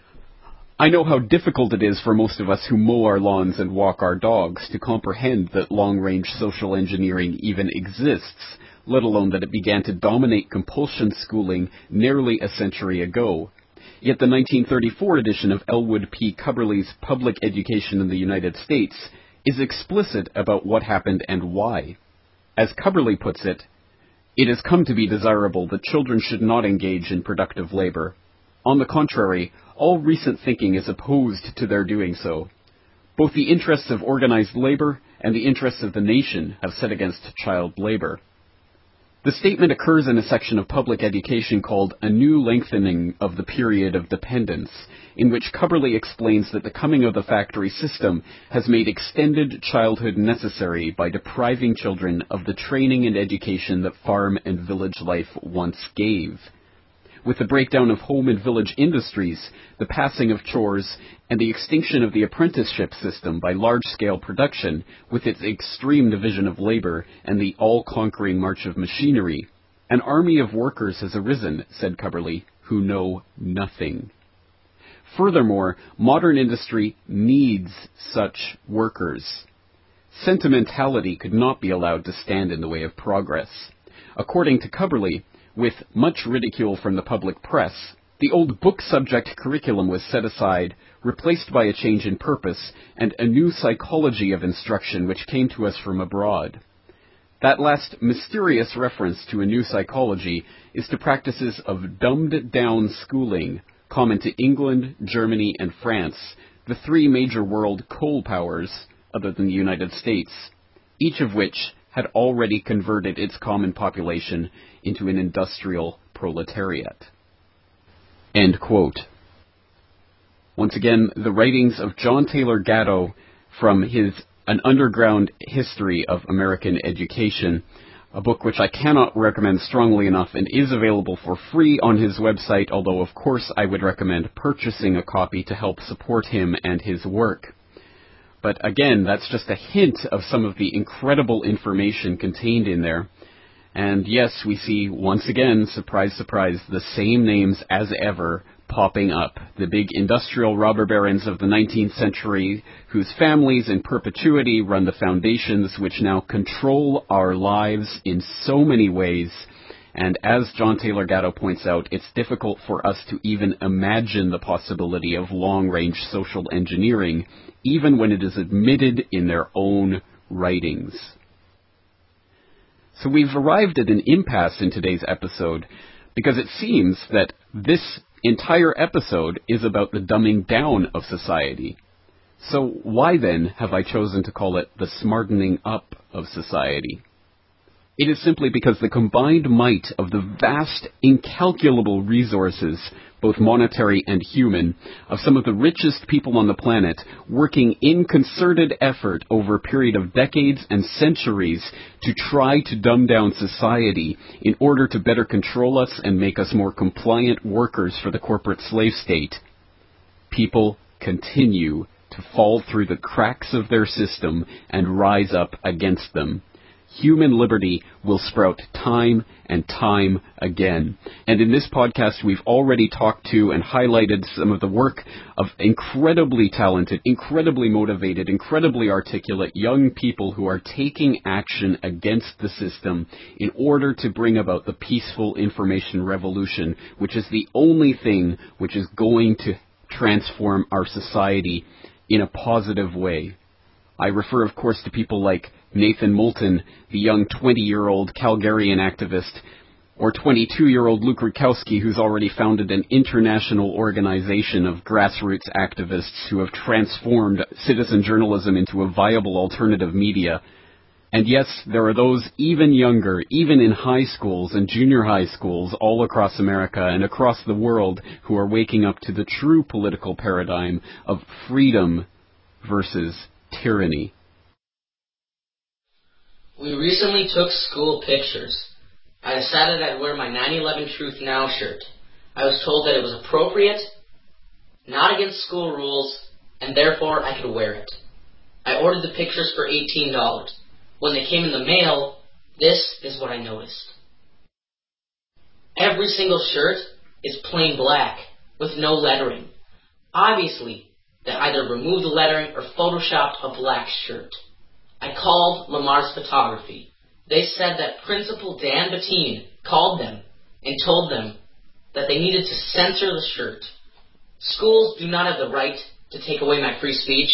I know how difficult it is for most of us who mow our lawns and walk our dogs to comprehend that long-range social engineering even exists, let alone that it began to dominate compulsion schooling nearly a century ago. Yet the 1934 edition of Elwood P. Cubberley's Public Education in the United States is explicit about what happened and why. As Cubberley puts it, "It has come to be desirable that children should not engage in productive labor. On the contrary, all recent thinking is opposed to their doing so. Both the interests of organized labor and the interests of the nation have set against child labor." The statement occurs in a section of public education called A New Lengthening of the Period of Dependence, in which Cubberley explains that the coming of the factory system has made extended childhood necessary by depriving children of the training and education that farm and village life once gave. With the breakdown of home and village industries, the passing of chores, and the extinction of the apprenticeship system by large-scale production, with its extreme division of labor and the all-conquering march of machinery, an army of workers has arisen, said Cubberley, who know nothing. Furthermore, modern industry needs such workers. Sentimentality could not be allowed to stand in the way of progress. According to Cubberley, with much ridicule from the public press, the old book subject curriculum was set aside, replaced by a change in purpose, and a new psychology of instruction which came to us from abroad. That last mysterious reference to a new psychology is to practices of dumbed-down schooling common to England, Germany, and France, the three major world coal powers, other than the United States, each of which had already converted its common population into an industrial proletariat. End quote. Once again, the writings of John Taylor Gatto from his An Underground History of American Education, a book which I cannot recommend strongly enough and is available for free on his website, although of course I would recommend purchasing a copy to help support him and his work. But again, that's just a hint of some of the incredible information contained in there. And yes, we see, once again, surprise, surprise, the same names as ever popping up. The big industrial robber barons of the 19th century, whose families in perpetuity run the foundations which now control our lives in so many ways. And as John Taylor Gatto points out, it's difficult for us to even imagine the possibility of long-range social engineering, even when it is admitted in their own writings. So we've arrived at an impasse in today's episode, because it seems that this entire episode is about the dumbing down of society. So why then have I chosen to call it the smartening up of society? It is simply because the combined might of the vast, incalculable resources, both monetary and human, of some of the richest people on the planet, working in concerted effort over a period of decades and centuries to try to dumb down society in order to better control us and make us more compliant workers for the corporate slave state. people continue to fall through the cracks of their system and rise up against them, human liberty will sprout time and time again. And in this podcast, we've already talked to and highlighted some of the work of incredibly talented, incredibly motivated, incredibly articulate young people who are taking action against the system in order to bring about the peaceful information revolution, which is the only thing which is going to transform our society in a positive way. I refer, of course, to people like Nathan Moulton, the young 20-year-old Calgarian activist, or 22-year-old Luke Rudkowski, who's already founded an international organization of grassroots activists who have transformed citizen journalism into a viable alternative media. And yes, there are those even younger, even in high schools and junior high schools all across America and across the world, who are waking up to the true political paradigm of freedom versus tyranny. We recently took school pictures. I decided I'd wear my 9/11 Truth Now shirt. I was told that it was appropriate, not against school rules, and therefore I could wear it. I ordered the pictures for $18. When they came in the mail, this is what I noticed. Every single shirt is plain black, with no lettering. Obviously, they either removed the lettering or photoshopped a black shirt. I called Lamar's Photography. They said that Principal Dan Bettine called them and told them that they needed to censor the shirt. Schools do not have the right to take away my free speech.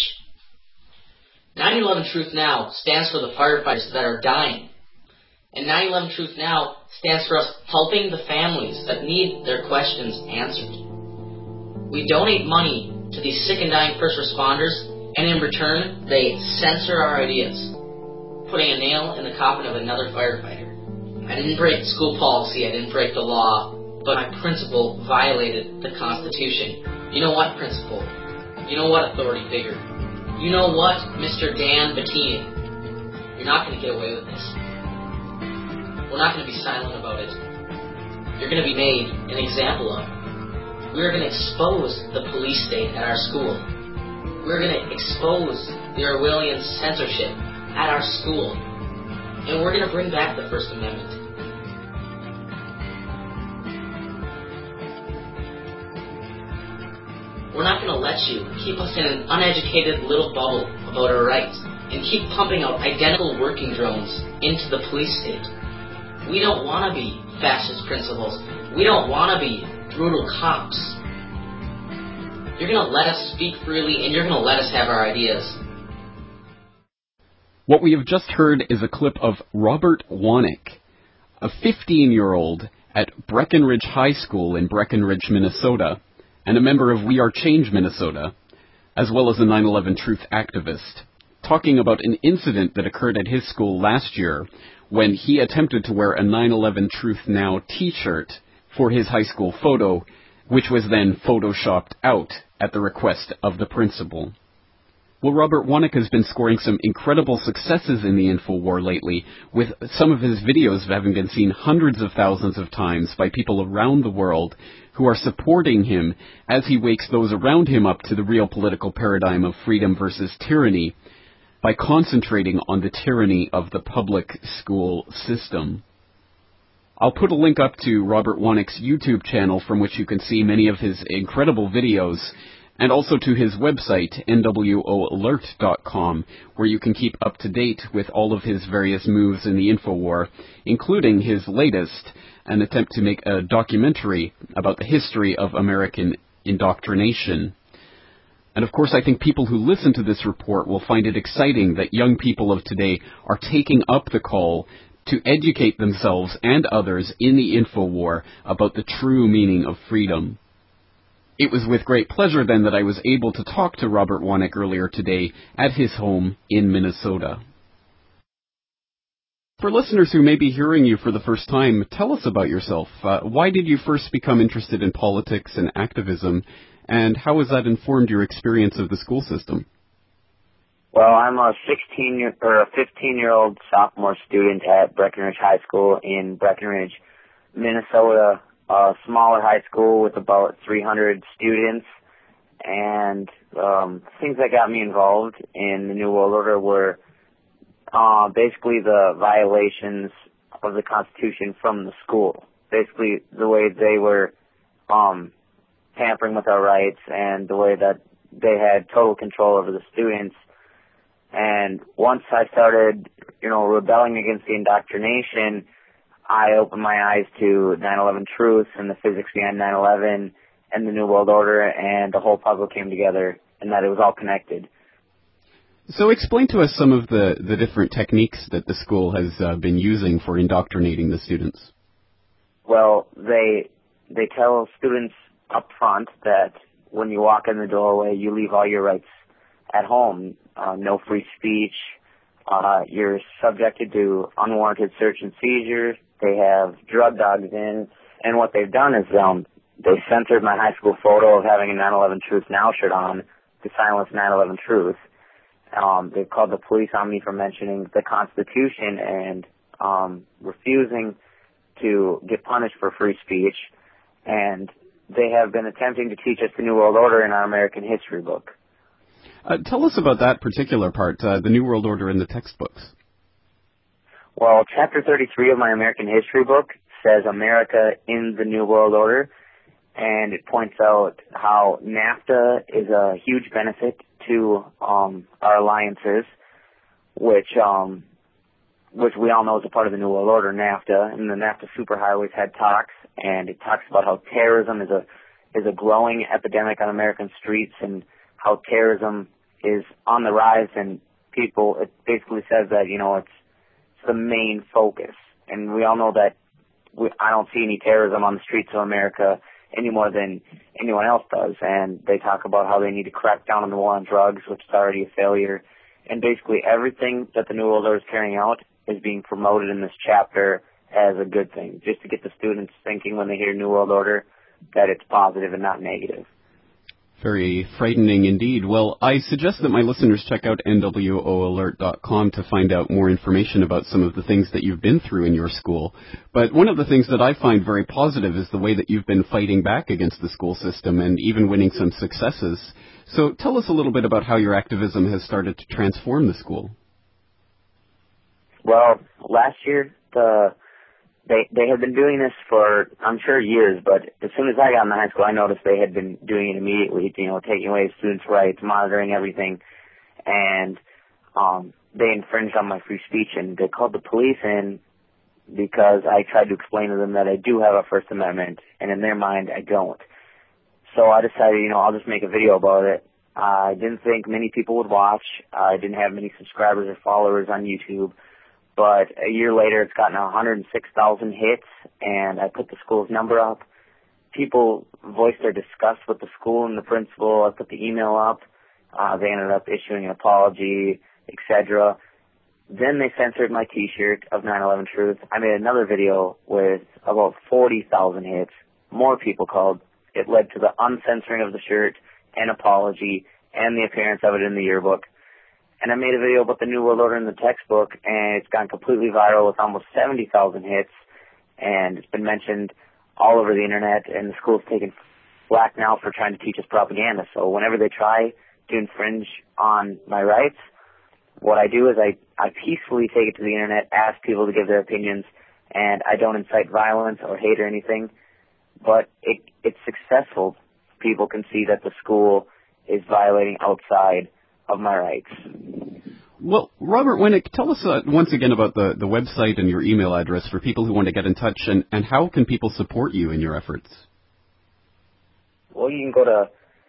9/11 Truth Now stands for the firefighters that are dying. And 9/11 Truth Now stands for us helping the families that need their questions answered. We donate money to these sick and dying first responders, and in return, they censor our ideas, putting a nail in the coffin of another firefighter. I didn't break school policy, I didn't break the law, but my principal violated the Constitution. You know what, principal? You know what, authority figure? You know what, Mr. Dan Bettine? You're not going to get away with this. We're not going to be silent about it. You're going to be made an example of. We're going to expose the police state at our school. We're going to expose the Orwellian censorship at our school. And we're going to bring back the First Amendment. We're not going to let you keep us in an uneducated little bubble about our rights and keep pumping out identical working drones into the police state. We don't want to be fascist principals. We don't want to be brutal cops. You're going to let us speak freely and you're going to let us have our ideas. What we have just heard is a clip of Robert Wanek, a 15-year-old at Breckenridge High School in Breckenridge, Minnesota, and a member of We Are Change Minnesota, as well as a 9/11 Truth activist, talking about an incident that occurred at his school last year when he attempted to wear a 9/11 Truth Now t-shirt for his high school photo, which was then photoshopped out at the request of the principal. Well, Robert Wanek has been scoring some incredible successes in the InfoWar lately, with some of his videos having been seen hundreds of thousands of times by people around the world who are supporting him as he wakes those around him up to the real political paradigm of freedom versus tyranny by concentrating on the tyranny of the public school system. I'll put a link up to Robert Wanek's YouTube channel from which you can see many of his incredible videos, and also to his website, NWOalert.com, where you can keep up to date with all of his various moves in the InfoWar, including his latest, an attempt to make a documentary about the history of American indoctrination. And of course, I think people who listen to this report will find it exciting that young people of today are taking up the call to educate themselves and others in the InfoWar about the true meaning of freedom. It was with great pleasure then that I was able to talk to Robert Wanek earlier today at his home in Minnesota. For listeners who may be hearing you for the first time, tell us about yourself. Why did you first become interested in politics and activism, and how has that informed your experience of the school system? Well, I'm a 15-year-old sophomore student at Breckenridge High School in Breckenridge, Minnesota, a smaller high school with about 300 students. and things that got me involved in the New World Order were basically the violations of the Constitution from the school. Basically, the way they were tampering with our rights and the way that they had total control over the students. And once I started, rebelling against the indoctrination, I opened my eyes to 9/11 Truth and the physics behind 9/11 and the New World Order, and the whole puzzle came together, and that it was all connected. So explain to us some of the different techniques that the school has been using for indoctrinating the students. Well, they tell students up front that when you walk in the doorway, you leave all your rights at home. No free speech. You're subjected to unwarranted search and seizure. They have drug dogs in. And what they've done is they censored my high school photo of having a 9/11 Truth Now shirt on to silence 9/11 Truth. They've called the police on me for mentioning the Constitution and refusing to get punished for free speech. And they have been attempting to teach us the New World Order in our American history book. Tell us about that particular part, the New World Order in the textbooks. Well, Chapter 33 of my American history book says America in the New World Order, and it points out how NAFTA is a huge benefit to our alliances, which we all know is a part of the New World Order, NAFTA, and the NAFTA superhighways had talks, and it talks about how terrorism is a growing epidemic on American streets, and how terrorism is on the rise, and it basically says that, it's the main focus. And we all know that I don't see any terrorism on the streets of America any more than anyone else does. And they talk about how they need to crack down on the war on drugs, which is already a failure. And basically everything that the New World Order is carrying out is being promoted in this chapter as a good thing, just to get the students thinking when they hear New World Order that it's positive and not negative. Very frightening indeed. Well, I suggest that my listeners check out NWOalert.com to find out more information about some of the things that you've been through in your school. But one of the things that I find very positive is the way that you've been fighting back against the school system and even winning some successes. So tell us a little bit about how your activism has started to transform the school. Well, last year, They had been doing this for, I'm sure, years, but as soon as I got into high school, I noticed they had been doing it immediately, taking away students' rights, monitoring everything, and they infringed on my free speech, and they called the police in because I tried to explain to them that I do have a First Amendment, and in their mind, I don't. So I decided, I'll just make a video about it. I didn't think many people would watch. I didn't have many subscribers or followers on YouTube. But a year later, it's gotten 106,000 hits, and I put the school's number up. People voiced their disgust with the school and the principal. I put the email up. They ended up issuing an apology, etc. Then they censored my T-shirt of 9/11 Truth. I made another video with about 40,000 hits. More people called. It led to the uncensoring of the shirt, an apology, and the appearance of it in the yearbook. And I made a video about the New World Order in the textbook, and it's gone completely viral with almost 70,000 hits, and it's been mentioned all over the internet, and the school's taken flack now for trying to teach us propaganda. So whenever they try to infringe on my rights, what I do is I peacefully take it to the internet, ask people to give their opinions, and I don't incite violence or hate or anything, but it's successful. People can see that the school is violating outside of my rights. Well, Robert Winnick, tell us once again about the website and your email address for people who want to get in touch, and how can people support you in your efforts? Well, you can go to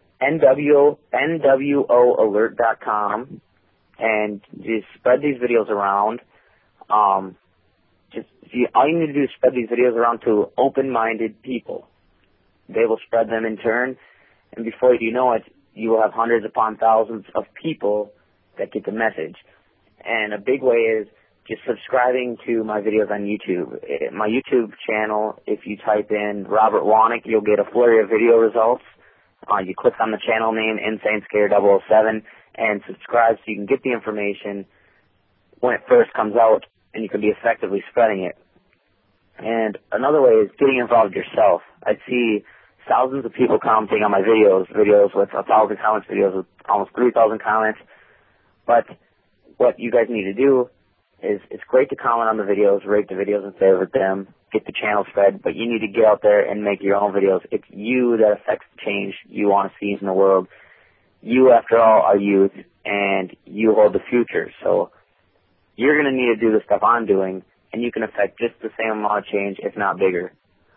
NWOalert.com and just spread these videos around. All you need to do is spread these videos around to open-minded people. They will spread them in turn, and before you know it, you will have hundreds upon thousands of people that get the message. And a big way is just subscribing to my videos on YouTube. My YouTube channel, if you type in Robert Winnick, you'll get a flurry of video results. You click on the channel name, Insane Scare 007, and subscribe so you can get the information when it first comes out, and you can be effectively spreading it. And another way is getting involved yourself. I see thousands of people commenting on my videos with 1,000 comments, videos with almost 3,000 comments. But what you guys need to do is, it's great to comment on the videos, rate the videos and favorite them, get the channel spread, but you need to get out there and make your own videos. It's you that affects the change you want to see in the world. You, after all, are youth, and you hold the future. So you're going to need to do the stuff I'm doing, and you can affect just the same amount of change, if not bigger.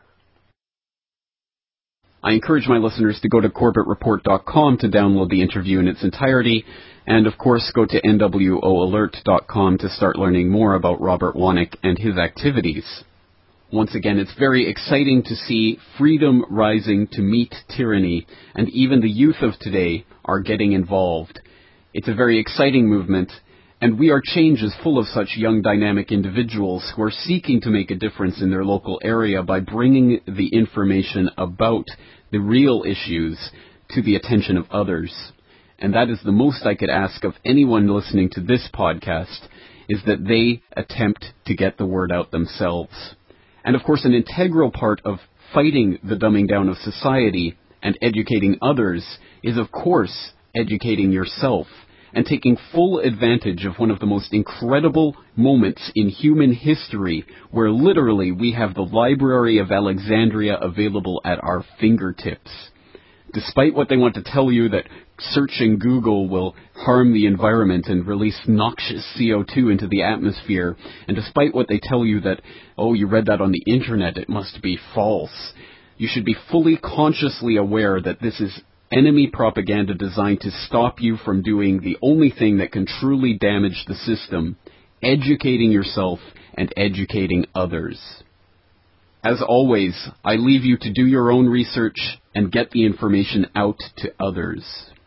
I encourage my listeners to go to CorbettReport.com to download the interview in its entirety, and of course go to NWOalert.com to start learning more about Robert Wanek and his activities. Once again, it's very exciting to see freedom rising to meet tyranny, and even the youth of today are getting involved. It's a very exciting movement, and We Are Change is full of such young, dynamic individuals who are seeking to make a difference in their local area by bringing the information about the real issues to the attention of others. And that is the most I could ask of anyone listening to this podcast, is that they attempt to get the word out themselves. And of course, an integral part of fighting the dumbing down of society and educating others is, of course, educating yourself and taking full advantage of one of the most incredible moments in human history, where literally we have the Library of Alexandria available at our fingertips. Despite what they want to tell you, that searching Google will harm the environment and release noxious CO2 into the atmosphere, and despite what they tell you that, oh, you read that on the internet, it must be false, you should be fully consciously aware that this is enemy propaganda designed to stop you from doing the only thing that can truly damage the system, educating yourself and educating others. As always, I leave you to do your own research and get the information out to others.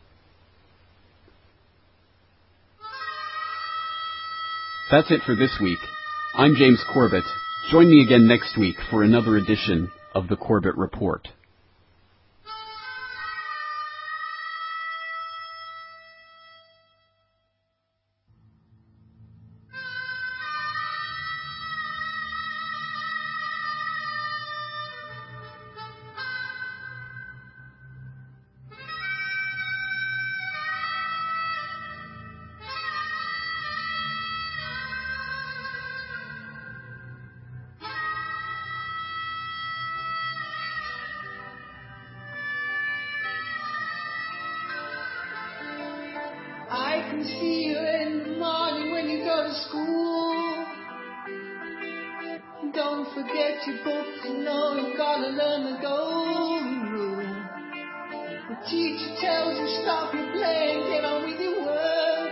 That's it for this week. I'm James Corbett. Join me again next week for another edition of the Corbett Report. I can see you in the morning when you go to school. Don't forget your books, you know you gotta learn the golden rule. The teacher tells you stop your playing, get on with your work.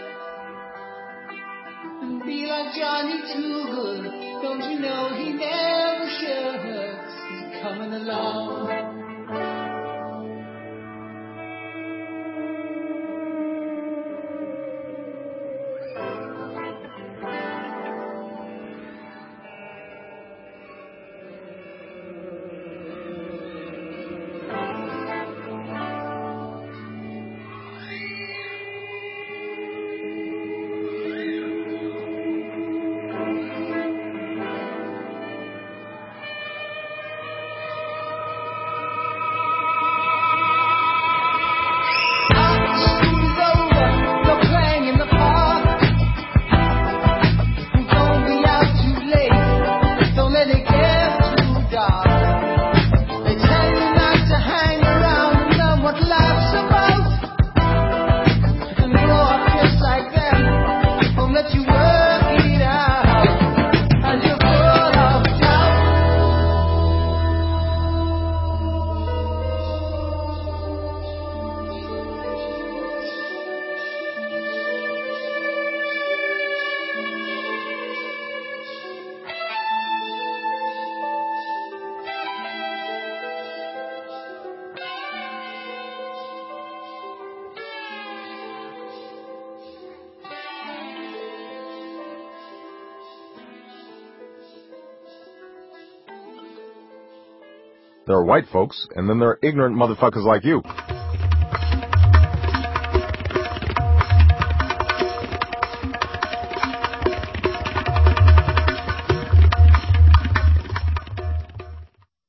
And be like Johnny Too Good, don't you know he never shirks. He's coming along. There are white folks, and then there are ignorant motherfuckers like you.